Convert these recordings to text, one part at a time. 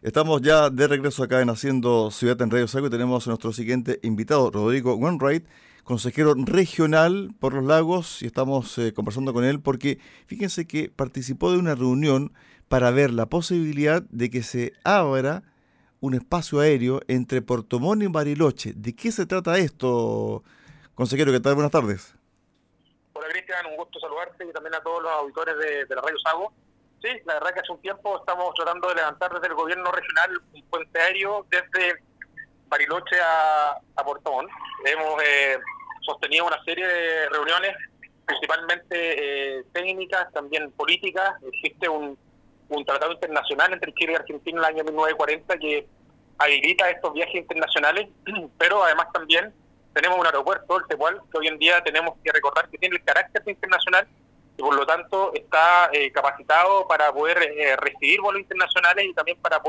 Estamos ya de regreso acá en Haciendo Ciudad en Radio Sago y tenemos a nuestro siguiente invitado, Rodrigo Wainwright, consejero regional por los lagos, y estamos conversando con él porque fíjense que participó de una reunión para ver la posibilidad de que se abra un espacio aéreo entre Puerto Montt y Bariloche. ¿De qué se trata esto, consejero? ¿Qué tal? Buenas tardes. Hola Cristian, un gusto saludarte y también a todos los auditores de la Radio Sago. Sí, la verdad que hace un tiempo estamos tratando de levantar desde el gobierno regional un puente aéreo desde Bariloche a Puerto Montt. Hemos sostenido una serie de reuniones, principalmente técnicas, también políticas. Existe un tratado internacional entre Chile y Argentina en el año 1940 que habilita estos viajes internacionales, pero además también tenemos un aeropuerto, el Tepual, que hoy en día tenemos que recordar que tiene el carácter internacional y por lo tanto está capacitado para poder recibir vuelos internacionales y también para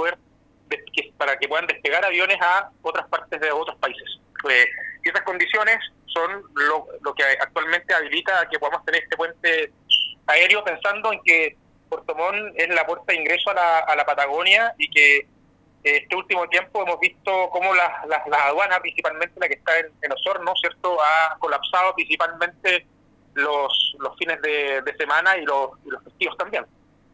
que puedan despegar aviones a otras partes de otros países. Y esas condiciones son lo que actualmente habilita que podamos tener este puente aéreo, pensando en que Puerto Montt es la puerta de ingreso a la Patagonia y que este último tiempo hemos visto cómo las aduanas, principalmente la que está en Osorno, ¿cierto?, ha colapsado principalmente los fines de semana y los festivos también.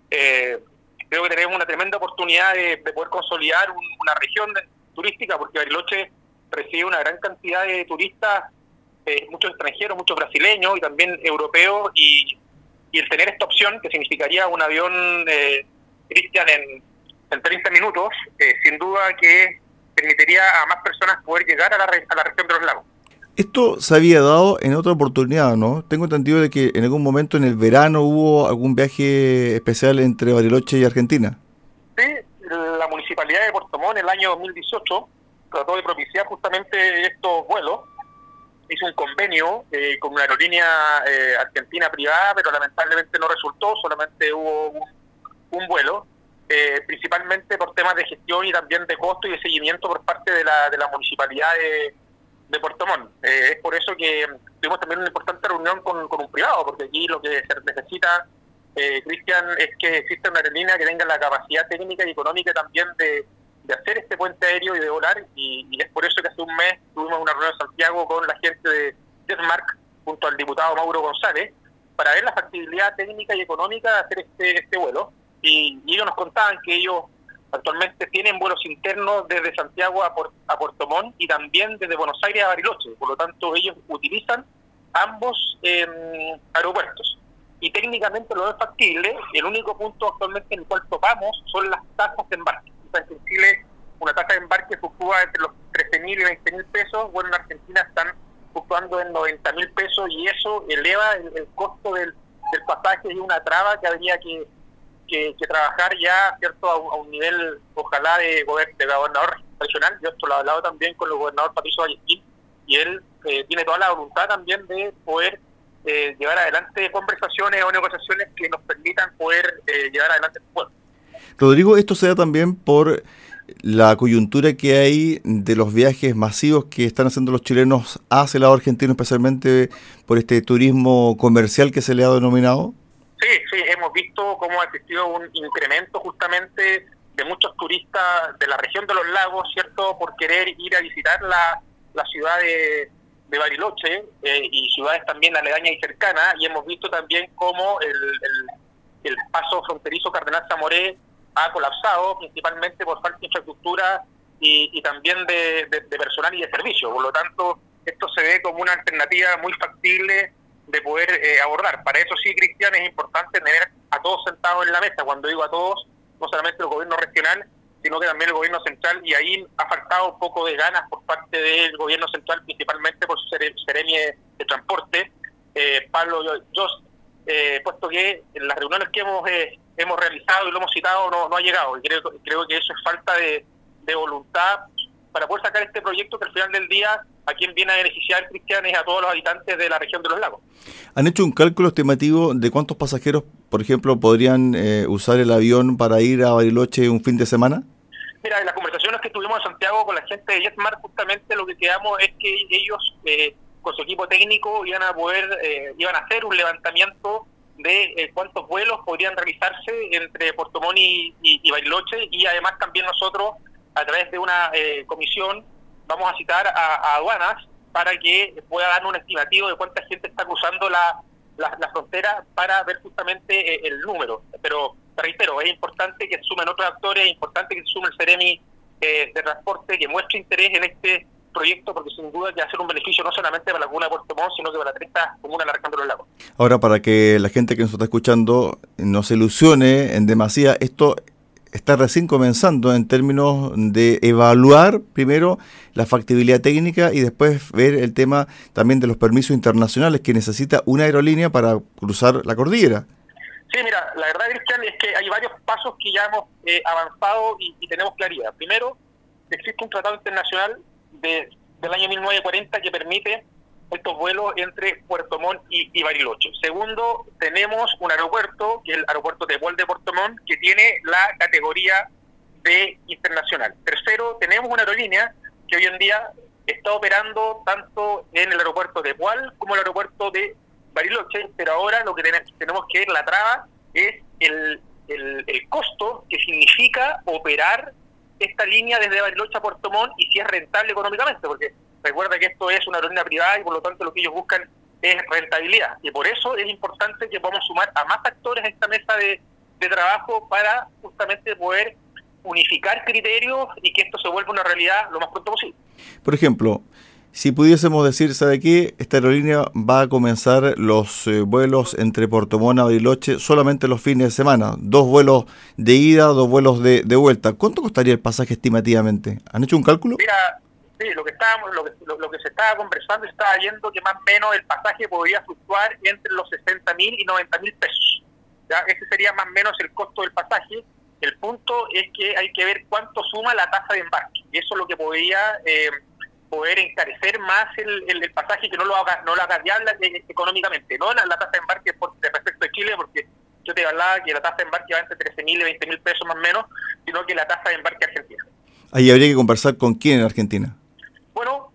Creo que tenemos una tremenda oportunidad de poder consolidar una región turística, porque Bariloche recibe una gran cantidad de turistas, muchos extranjeros, muchos brasileños y también europeos, y el tener esta opción, que significaría un avión, Cristian, en 30 minutos, sin duda que permitiría a más personas poder llegar a la región de los lagos. Esto se había dado en otra oportunidad, ¿no? Tengo entendido de que en algún momento en el verano hubo algún viaje especial entre Bariloche y Argentina. Sí, la Municipalidad de Puerto Montt en el año 2018 trató de propiciar justamente estos vuelos. Hizo un convenio con una aerolínea argentina privada, pero lamentablemente no resultó, solamente hubo un vuelo, principalmente por temas de gestión y también de costo y de seguimiento por parte de la Municipalidad de Puerto Montt. Es por eso que tuvimos también una importante reunión con un privado, porque aquí lo que se necesita, Cristian, es que exista una aerolínea que tenga la capacidad técnica y económica también de hacer este puente aéreo y de volar, y es por eso que hace un mes tuvimos una reunión en Santiago con la gente de Jetmark junto al diputado Mauro González para ver la factibilidad técnica y económica de hacer este vuelo, y ellos nos contaban que ellos actualmente tienen vuelos internos desde Santiago a Puerto Montt y también desde Buenos Aires a Bariloche. Por lo tanto, ellos utilizan ambos aeropuertos. Y técnicamente lo es factible. El único punto actualmente en el cual topamos son las tasas de embarque. O sea, en Chile una tasa de embarque fluctúa entre los 13.000 y 20.000 pesos. Bueno, en Argentina están fluctuando en 90.000 pesos y eso eleva el costo del pasaje, y una traba que habría que trabajar ya, ¿cierto?, a un nivel, ojalá, de gobernador regional. Yo esto lo he hablado también con el gobernador Patricio Vallespín, y él tiene toda la voluntad también de poder llevar adelante conversaciones o negociaciones que nos permitan poder llevar adelante el pueblo. Rodrigo, esto se da también por la coyuntura que hay de los viajes masivos que están haciendo los chilenos hacia el lado argentino, especialmente por este turismo comercial que se le ha denominado. Sí, hemos visto cómo ha existido un incremento justamente de muchos turistas de la región de los lagos, ¿cierto?, por querer ir a visitar la ciudad de Bariloche y ciudades también aledañas y cercanas, y hemos visto también cómo el paso fronterizo Cardenal Zamoré ha colapsado, principalmente por falta de infraestructura y también de personal y de servicio. Por lo tanto, esto se ve como una alternativa muy factible de poder abordar. Para eso sí, Cristian, es importante tener a todos sentados en la mesa. Cuando digo a todos, no solamente el gobierno regional, sino que también el gobierno central, y ahí ha faltado un poco de ganas por parte del gobierno central, principalmente por su seremi de transporte, Pablo Jost, puesto que en las reuniones que hemos realizado y lo hemos citado no ha llegado, y creo que eso es falta de voluntad para poder sacar este proyecto, que al final del día a quien viene a beneficiar, Cristian, es a todos los habitantes de la región de los lagos. ¿Han hecho un cálculo estimativo de cuántos pasajeros, por ejemplo, podrían usar el avión para ir a Bariloche un fin de semana? Mira, en las conversaciones que tuvimos en Santiago con la gente de Jetmark, justamente lo que quedamos es que ellos, con su equipo técnico, iban a hacer un levantamiento de cuántos vuelos podrían realizarse entre Puerto Montt y Bariloche, y además también nosotros, a través de una comisión, vamos a citar a aduanas para que pueda dar un estimativo de cuánta gente está cruzando la frontera para ver justamente el número. Pero, te reitero, es importante que sumen otros actores, es importante que sume el Ceremi de Transporte, que muestre interés en este proyecto, porque sin duda que va a ser un beneficio no solamente para la comuna de Puerto Montt, sino que para la 30 comuna de la región de los lagos. Ahora, para que la gente que nos está escuchando no se ilusione en demasía, esto está recién comenzando en términos de evaluar primero la factibilidad técnica y después ver el tema también de los permisos internacionales que necesita una aerolínea para cruzar la cordillera. Sí, mira, la verdad, Cristian, es que hay varios pasos que ya hemos avanzado y tenemos claridad. Primero, existe un tratado internacional del año 1940 que permite estos vuelos entre Puerto Montt y Bariloche. Segundo, tenemos un aeropuerto, que es el aeropuerto de Puerto Montt, que tiene la categoría de internacional. Tercero, tenemos una aerolínea que hoy en día está operando tanto en el aeropuerto de Pual como el aeropuerto de Bariloche, pero ahora lo que tenemos que ver, la traba, es el costo que significa operar esta línea desde Bariloche a Puerto Montt y si es rentable económicamente, porque recuerda que esto es una aerolínea privada y por lo tanto lo que ellos buscan es rentabilidad. Y por eso es importante que podamos sumar a más actores a esta mesa de trabajo para justamente poder unificar criterios y que esto se vuelva una realidad lo más pronto posible. Por ejemplo, si pudiésemos decir, ¿sabe qué? Esta aerolínea va a comenzar los vuelos entre Puerto Montt a Bariloche solamente los fines de semana. 2 vuelos de ida, 2 vuelos de vuelta. ¿Cuánto costaría el pasaje estimativamente? ¿Han hecho un cálculo? Mira, sí, lo que se estaba conversando, estaba viendo que más o menos el pasaje podría fluctuar entre los 60.000 y 90.000 pesos. ¿Ya? Ese sería más o menos el costo del pasaje. El punto es que hay que ver cuánto suma la tasa de embarque. Y eso es lo que podría poder encarecer más el pasaje, que no lo haga viable económicamente. No la tasa de embarque respecto de Chile, porque yo te hablaba que la tasa de embarque va entre 13.000 y 20.000 pesos más o menos, sino que la tasa de embarque argentina. Ahí habría que conversar con quién en Argentina. Bueno,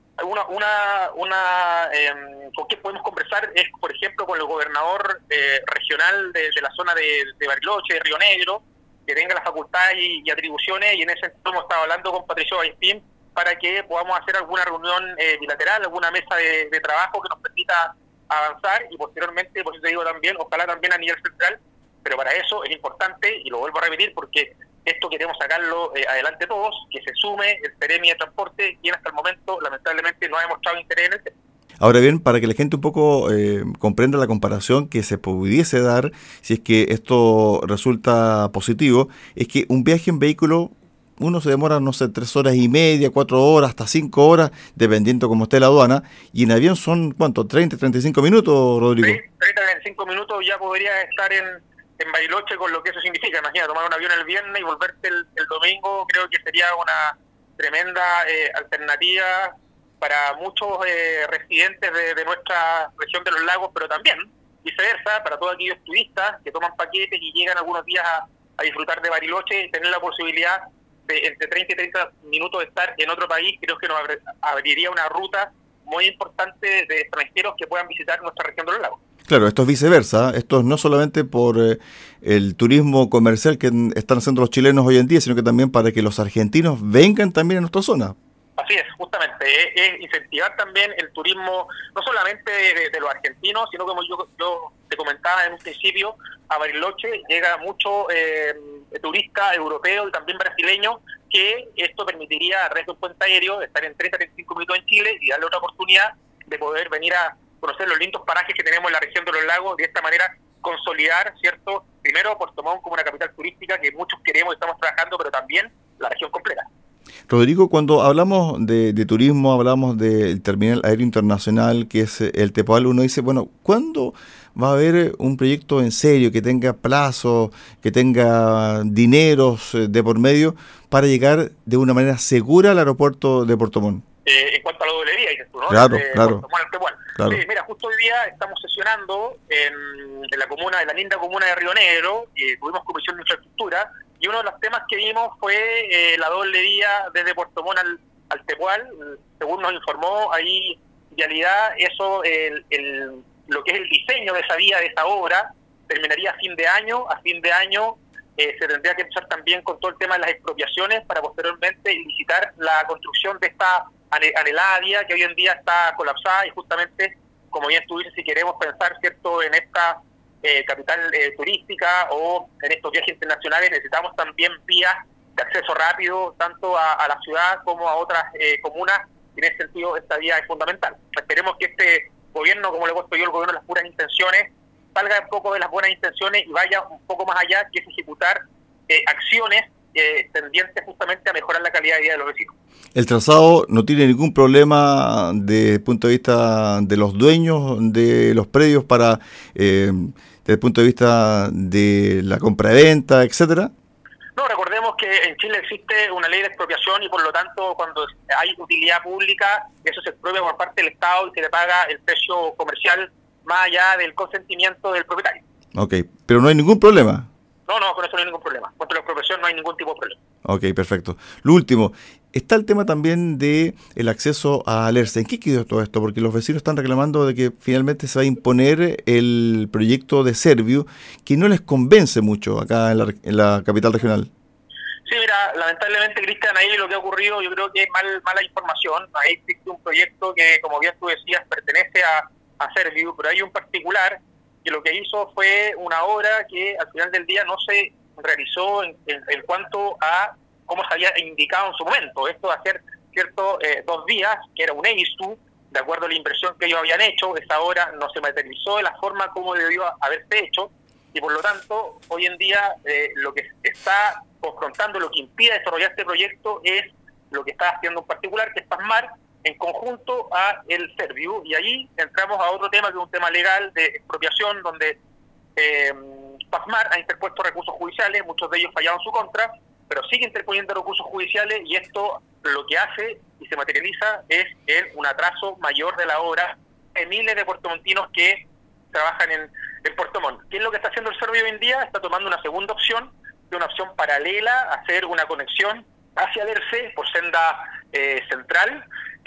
con qué podemos conversar es, por ejemplo, con el gobernador regional de la zona de Bariloche, de Río Negro, que tenga las facultades y atribuciones, y en ese sentido hemos estado hablando con Patricio Valentín para que podamos hacer alguna reunión bilateral, alguna mesa de trabajo que nos permita avanzar, y posteriormente, por eso te digo también, ojalá también a nivel central, pero para eso es importante, y lo vuelvo a repetir, porque esto queremos sacarlo adelante todos, que se sume el Ceremi de Transporte, quien hasta el momento lamentablemente no ha demostrado interés en el tema. Ahora bien, para que la gente un poco comprenda la comparación que se pudiese dar, si es que esto resulta positivo, es que un viaje en vehículo, uno se demora, no sé, 3 horas y media, 4 horas, hasta 5 horas, dependiendo cómo esté la aduana, y en avión son, ¿cuánto? 30, 35 minutos, Rodrigo. Sí, 30, 35 minutos ya podría estar en Bariloche, con lo que eso significa. Imagina, tomar un avión el viernes y volverte el domingo, creo que sería una tremenda alternativa para muchos residentes de nuestra región de los lagos, pero también viceversa, para todos aquellos turistas que toman paquetes y llegan algunos días a disfrutar de Bariloche y tener la posibilidad de entre 30 y 30 minutos de estar en otro país. Creo que nos abriría una ruta muy importante de extranjeros que puedan visitar nuestra región de los lagos. Claro, esto es viceversa, esto no solamente por el turismo comercial que están haciendo los chilenos hoy en día, sino que también para que los argentinos vengan también a nuestra zona. Así es, justamente, es incentivar también el turismo, no solamente de los argentinos, sino como yo te comentaba en un principio, a Bariloche llega mucho turista europeo y también brasileño, que esto permitiría a través de un puente aéreo estar en 30-35 minutos en Chile y darle otra oportunidad de poder venir a conocer los lindos parajes que tenemos en la región de los lagos, de esta manera consolidar, ¿cierto? Primero Puerto Montt como una capital turística que muchos queremos y estamos trabajando, pero también la región completa. Rodrigo, cuando hablamos de turismo, hablamos del terminal aéreo internacional, que es el Tepual, uno dice, bueno, ¿cuándo va a haber un proyecto en serio que tenga plazo, que tenga dineros de por medio para llegar de una manera segura al aeropuerto de Puerto Montt? En cuanto a la doble vía, dices tú, ¿no? Claro, Puerto Montt al Tepual. Claro. Sí, mira, justo hoy día estamos sesionando en la comuna, de la linda comuna de Río Negro, tuvimos comisión de infraestructura, y uno de los temas que vimos fue la doble vía desde Puerto Montt al Tepual. Según nos informó ahí Vialidad, eso, lo que es el diseño de esa vía, de esa obra, terminaría a fin de año. A fin de año se tendría que empezar también con todo el tema de las expropiaciones para posteriormente licitar la construcción de esta anhelada vía que hoy en día está colapsada y justamente, como bien tú dices, si queremos pensar, ¿cierto?, en esta capital turística o en estos viajes internacionales, necesitamos también vías de acceso rápido tanto a la ciudad como a otras comunas, y en ese sentido esta vía es fundamental. Esperemos que este gobierno, como le he puesto yo, el gobierno de las puras intenciones, salga un poco de las buenas intenciones y vaya un poco más allá, que es ejecutar acciones tendientes justamente a mejorar la calidad de vida de los vecinos. El trazado no tiene ningún problema desde el punto de vista de los dueños de los predios para desde el punto de vista de la compraventa, etcétera. No, recordemos que en Chile existe una ley de expropiación y por lo tanto cuando hay utilidad pública, eso se expropia por parte del Estado y se le paga el precio comercial más allá del consentimiento del propietario. Ok, pero no hay ningún problema. No, con eso no hay ningún problema. Contra la expropiación no hay ningún tipo de problema. Ok, perfecto. Lo último, está el tema también de el acceso al ERSE. ¿En qué quedó todo esto? Porque los vecinos están reclamando de que finalmente se va a imponer el proyecto de Serviu, que no les convence mucho acá en la capital regional. Sí, mira, lamentablemente, Cristian, ahí lo que ha ocurrido yo creo que es mala información. Ahí existe un proyecto que, como bien tú decías, pertenece a Serviu, pero hay un particular que lo que hizo fue una obra que al final del día no se realizó en cuanto a cómo se había indicado en su momento. Esto va a ser, cierto, 2 días, que era un EISU, de acuerdo a la inversión que ellos habían hecho. Esa obra no se materializó de la forma como debió haberse hecho, y por lo tanto, hoy en día lo que está confrontando, lo que impide desarrollar este proyecto es lo que está haciendo en particular, que es PASMAR, en conjunto a el Serviu, y ahí entramos a otro tema, que es un tema legal de expropiación, donde PASMAR ha interpuesto recursos judiciales, muchos de ellos fallaron en su contra, pero sigue interponiendo recursos judiciales, y esto lo que hace y se materializa es un atraso mayor de la obra de miles de puertomontinos que trabajan en Puerto Montt. ¿Qué es lo que está haciendo el Serviu hoy en día? Está tomando una segunda opción, una opción paralela a hacer una conexión hacia el ERSE por senda central,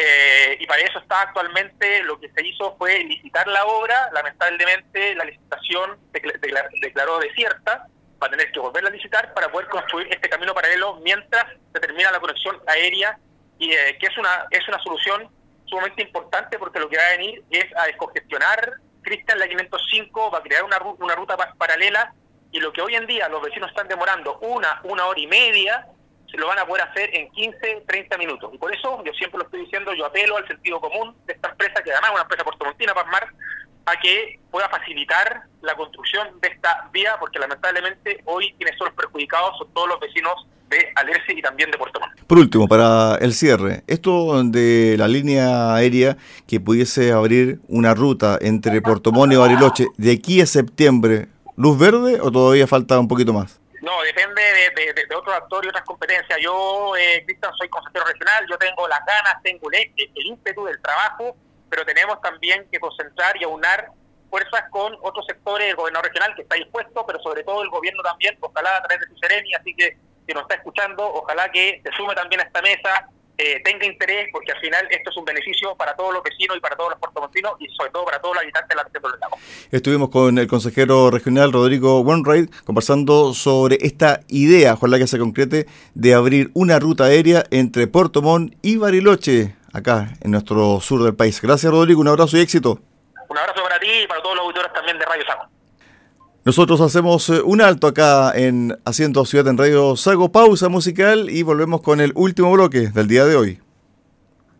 y para eso está actualmente, lo que se hizo fue licitar la obra. Lamentablemente la licitación declaró desierta, va a tener que volverla a licitar para poder construir este camino paralelo mientras se termina la conexión aérea, y que es una solución sumamente importante, porque lo que va a venir es a descongestionar, Cristian, la 505, va a crear una ruta paralela, y lo que hoy en día los vecinos están demorando una hora y media, se lo van a poder hacer en 15, 30 minutos. Y por eso, yo siempre lo estoy diciendo, yo apelo al sentido común de esta empresa, que además es una empresa puertomontina, PASMAR, a que pueda facilitar la construcción de esta vía, porque lamentablemente hoy quienes son los perjudicados son todos los vecinos de Alerce y también de Puerto Montt. Por último, para el cierre, esto de la línea aérea que pudiese abrir una ruta entre Puerto Montt y Bariloche de aquí a septiembre, ¿luz verde o todavía falta un poquito más? No, depende de otros actores y otras competencias. Yo, Cristian, soy consejero regional, yo tengo las ganas, tengo el ímpetu del trabajo, pero tenemos también que concentrar y aunar fuerzas con otros sectores del gobierno regional, que está dispuesto, pero sobre todo el gobierno también, ojalá a través de su Seremi, así que si nos está escuchando, ojalá que se sume también a esta mesa, tenga interés, porque al final esto es un beneficio para todos los vecinos y para todos los puertomontinos, y sobre todo para todos los habitantes de la región del lago. Estuvimos con el consejero regional Rodrigo Wainwright conversando sobre esta idea, ojalá que se concrete, de abrir una ruta aérea entre Puerto Montt y Bariloche, acá en nuestro sur del país. Gracias, Rodrigo, un abrazo y éxito. Un abrazo para ti y para todos los auditores también de Radio Sago. Nosotros hacemos un alto acá en Haciendo Ciudad en Radio Sago, pausa musical, y volvemos con el último bloque del día de hoy.